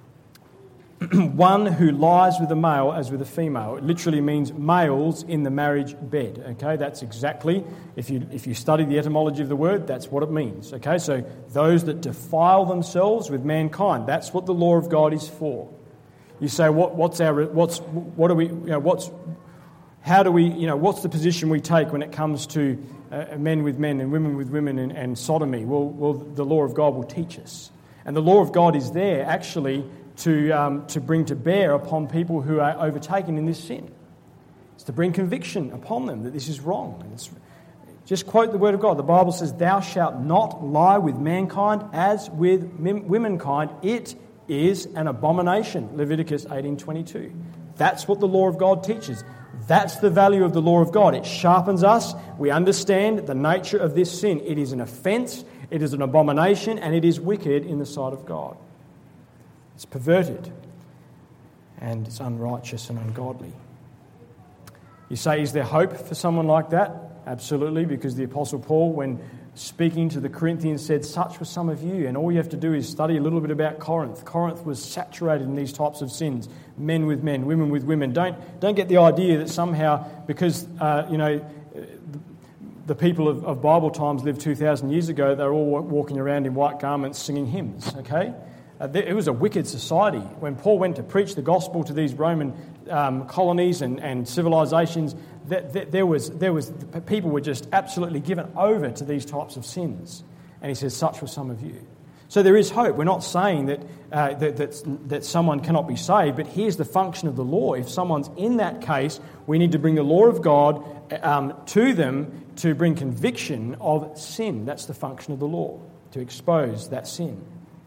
one who lies with a male as with a female. It literally means males in the marriage bed. Okay, that's exactly, if you if you study the etymology of the word, that's what it means. Okay, so those that defile themselves with mankind, that's what the law of God is for. You say, what what's our what's what are we you know what's How do we, you know, what's the position we take when it comes to uh, men with men and women with women and, and sodomy? Well, well, the law of God will teach us. And the law of God is there actually to um, to bring to bear upon people who are overtaken in this sin. It's to bring conviction upon them that this is wrong. And it's, just quote the word of God. The Bible says, thou shalt not lie with mankind as with womankind. It is an abomination. Leviticus eighteen twenty-two. That's what the law of God teaches. That's the value of the law of God. It sharpens us. We understand the nature of this sin. It is an offence, it is an abomination, and it is wicked in the sight of God. It's perverted, and it's unrighteous and ungodly. You say, is there hope for someone like that? Absolutely, because the Apostle Paul, when speaking to the Corinthians, said, such were some of you. And all you have to do is study a little bit about Corinth. Corinth was saturated in these types of sins. Men with men, women with women. Don't don't get the idea that somehow, because, uh, you know, the people of, of Bible times lived two thousand years ago, they're all walking around in white garments singing hymns, okay? Uh, it was a wicked society. When Paul went to preach the gospel to these Roman um, colonies and, and civilizations, that, that there was there was people were just absolutely given over to these types of sins. And he says, such were some of you. So there is hope. We're not saying that, uh, that, that, that someone cannot be saved, but here's the function of the law. If someone's in that case, we need to bring the law of God um, to them to bring conviction of sin. That's the function of the law, to expose that sin.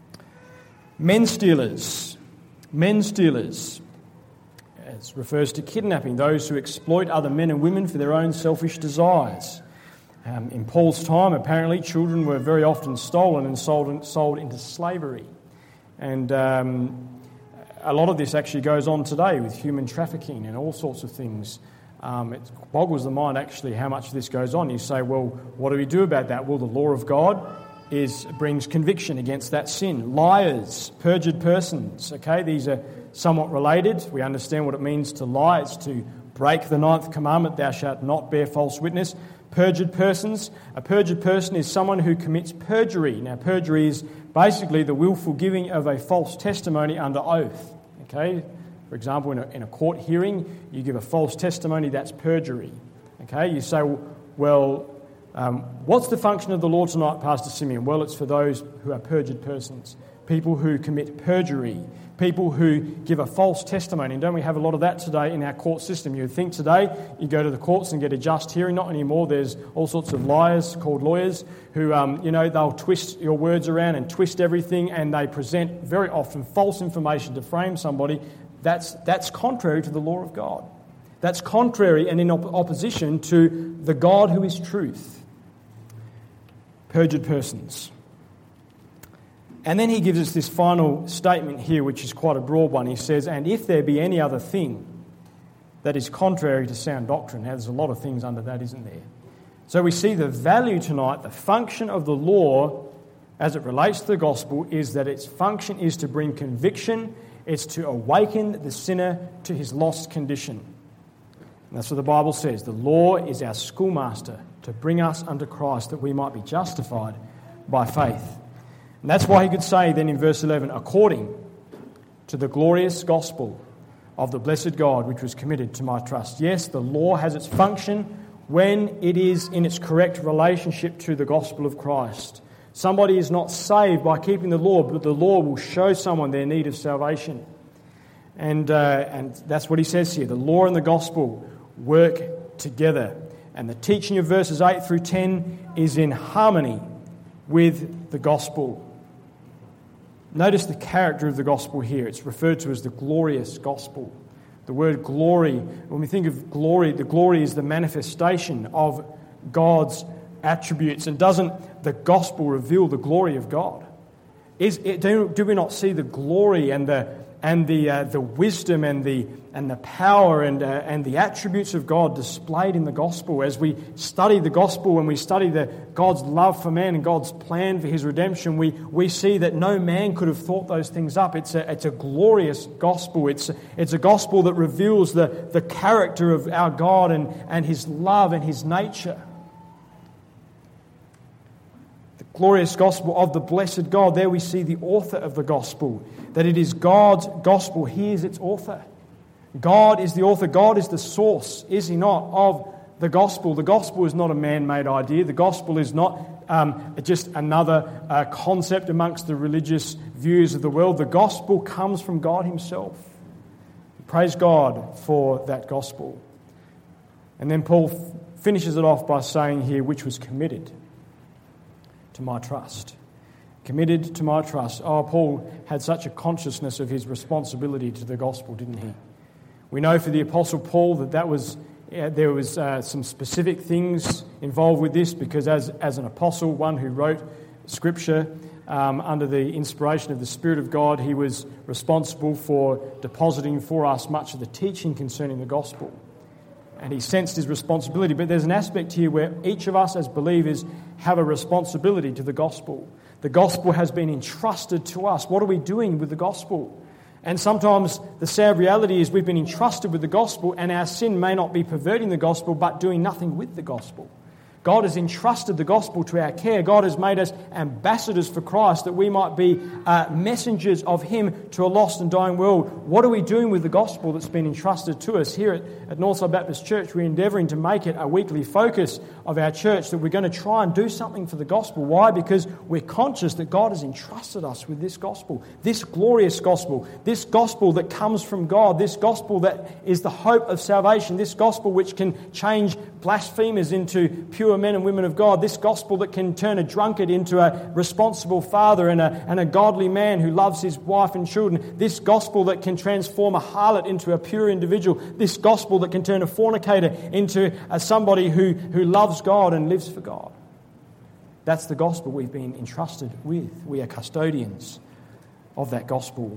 Men stealers. Men stealers. It refers to kidnapping, those who exploit other men and women for their own selfish desires. Um, in Paul's time, apparently, children were very often stolen and sold, sold into slavery. And um, a lot of this actually goes on today with human trafficking and all sorts of things. Um, it boggles the mind, actually, how much of this goes on. You say, well, what do we do about that? Well, the law of God is brings conviction against that sin. Liars, perjured persons, okay? These are somewhat related. We understand what it means to lie. It's to break the ninth commandment, thou shalt not bear false witness. Perjured persons. A perjured person is someone who commits perjury. Now, perjury is basically the willful giving of a false testimony under oath. Okay? For example, in a, in a court hearing, you give a false testimony, that's perjury. Okay? You say, well, um, what's the function of the law tonight, Pastor Simeon? Well, it's for those who are perjured persons. People who commit perjury. People who give a false testimony. And don't we have a lot of that today in our court system? You would think today you go to the courts and get a just hearing. Not anymore. There's all sorts of liars called lawyers who, um, you know, they'll twist your words around and twist everything, and they present very often false information to frame somebody. That's, that's contrary to the law of God. That's contrary and in op- opposition to the God who is truth. Perjured persons. And then he gives us this final statement here, which is quite a broad one. He says, and if there be any other thing that is contrary to sound doctrine. Now, there's a lot of things under that, isn't there? So we see the value tonight, the function of the law as it relates to the gospel is that its function is to bring conviction, it's to awaken the sinner to his lost condition. And that's what the Bible says. The law is our schoolmaster to bring us unto Christ that we might be justified by faith. And that's why he could say then in verse eleven, according to the glorious gospel of the blessed God which was committed to my trust. Yes, the law has its function when it is in its correct relationship to the gospel of Christ. Somebody is not saved by keeping the law, but the law will show someone their need of salvation. And, uh, and that's what he says here. The law and the gospel work together. And the teaching of verses eight through ten is in harmony with the gospel. Notice the character of the gospel here. It's referred to as the glorious gospel. The word glory, when we think of glory, the glory is the manifestation of God's attributes. And doesn't the gospel reveal the glory of God? Is it, do, do we not see the glory and the and the uh, the wisdom and the and the power and uh, and the attributes of God displayed in the gospel? As we study the gospel and we study the God's love for man and God's plan for his redemption, we we see that no man could have thought those things up. It's a it's a glorious gospel. It's it's a gospel that reveals the the character of our God and and his love and his nature. The glorious gospel of the blessed God. There we see the author of the gospel. That it is God's gospel. He is its author. God is the author. God is the source, is he not, of the gospel. The gospel is not a man-made idea. The gospel is not um, just another uh, concept amongst the religious views of the world. The gospel comes from God himself. Praise God for that gospel. And then Paul f- finishes it off by saying here, which was committed to my trust. Committed to my trust. Oh, Paul had such a consciousness of his responsibility to the gospel, didn't he? We know for the Apostle Paul that that was uh, there was uh, some specific things involved with this, because as, as an apostle, one who wrote Scripture um, under the inspiration of the Spirit of God, he was responsible for depositing for us much of the teaching concerning the gospel. And he sensed his responsibility. But there's an aspect here where each of us as believers have a responsibility to the gospel. The gospel has been entrusted to us. What are we doing with the gospel? And sometimes the sad reality is we've been entrusted with the gospel, and our sin may not be perverting the gospel, but doing nothing with the gospel. God has entrusted the gospel to our care. God has made us ambassadors for Christ, that we might be uh, messengers of him to a lost and dying world. What are we doing with the gospel that's been entrusted to us? Here at, at Northside Baptist Church, we're endeavouring to make it a weekly focus of our church, that we're going to try and do something for the gospel. Why? Because we're conscious that God has entrusted us with this gospel, this glorious gospel, this gospel that comes from God, this gospel that is the hope of salvation, this gospel which can change blasphemers into pure men and women of God, this gospel that can turn a drunkard into a responsible father and a, and a godly man who loves his wife and children, this gospel that can transform a harlot into a pure individual, this gospel that can turn a fornicator into a, somebody who, who loves God and lives for God. That's the gospel we've been entrusted with. We are custodians of that gospel.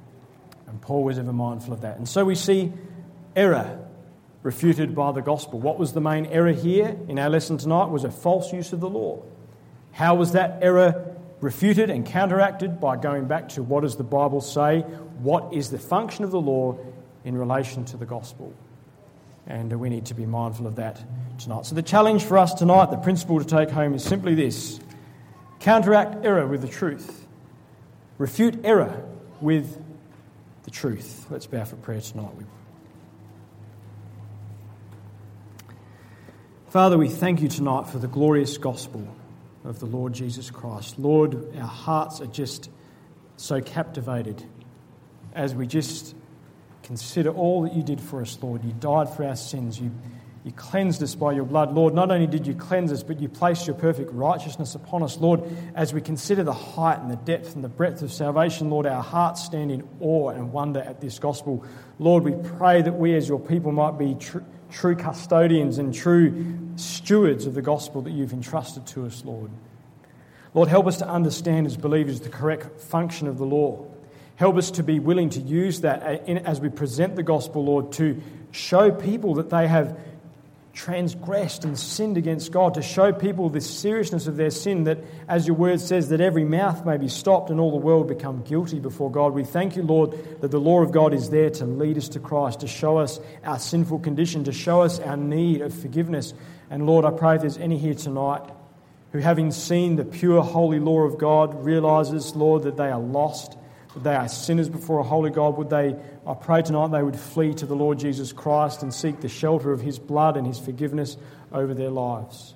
And Paul was ever mindful of that. And so we see error refuted by the gospel. What was the main error here in our lesson tonight? Was a false use of the law. How was that error refuted and counteracted? By going back to what does the Bible say? What is the function of the law in relation to the gospel? And we need to be mindful of that tonight. So the challenge for us tonight, the principle to take home, is simply this: counteract error with the truth. Refute error with the truth. Let's bow for prayer tonight. Father, we thank you tonight for the glorious gospel of the Lord Jesus Christ. Lord, our hearts are just so captivated as we just consider all that you did for us, Lord. You died for our sins. You, You cleansed us by your blood. Lord, not only did you cleanse us, but you placed your perfect righteousness upon us. Lord, as we consider the height and the depth and the breadth of salvation, Lord, our hearts stand in awe and wonder at this gospel. Lord, we pray that we as your people might be tr- true custodians and true stewards of the gospel that you've entrusted to us, Lord. Lord, help us to understand as believers the correct function of the law. Help us to be willing to use that as we present the gospel, Lord, to show people that they have transgressed and sinned against God, to show people the seriousness of their sin, that, as your word says, that every mouth may be stopped and all the world become guilty before God. We thank you, Lord, that the law of God is there to lead us to Christ, to show us our sinful condition, to show us our need of forgiveness. And Lord, I pray if there's any here tonight who, having seen the pure, holy law of God, realises, Lord, that they are lost, that they are sinners before a holy God, would they, I pray tonight, they would flee to the Lord Jesus Christ and seek the shelter of his blood and his forgiveness over their lives.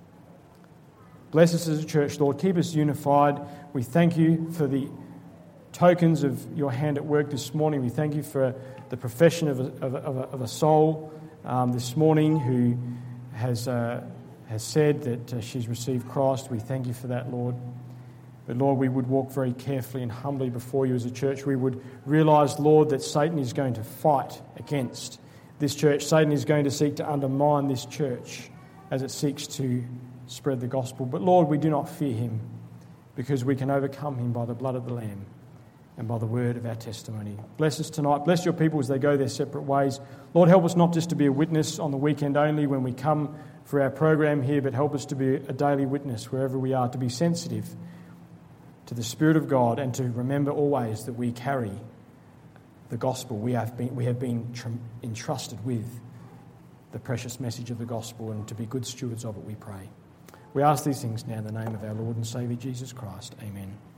Bless us as a church, Lord. Keep us unified. We thank you for the tokens of your hand at work this morning. We thank you for the profession of a, of a, of a, of a soul um, this morning who has, uh, has said that uh, she's received Christ. We thank you for that, Lord. But Lord, we would walk very carefully and humbly before you as a church. We would realise, Lord, that Satan is going to fight against this church. Satan is going to seek to undermine this church as it seeks to spread the gospel. But Lord, we do not fear him, because we can overcome him by the blood of the Lamb and by the word of our testimony. Bless us tonight. Bless your people as they go their separate ways. Lord, help us not just to be a witness on the weekend only when we come for our program here, but help us to be a daily witness wherever we are, to be sensitive to the Spirit of God, and to remember always that we carry the gospel. We have been, we have been tr- entrusted with the precious message of the gospel, and to be good stewards of it, we pray. We ask these things now in the name of our Lord and Saviour Jesus Christ. Amen.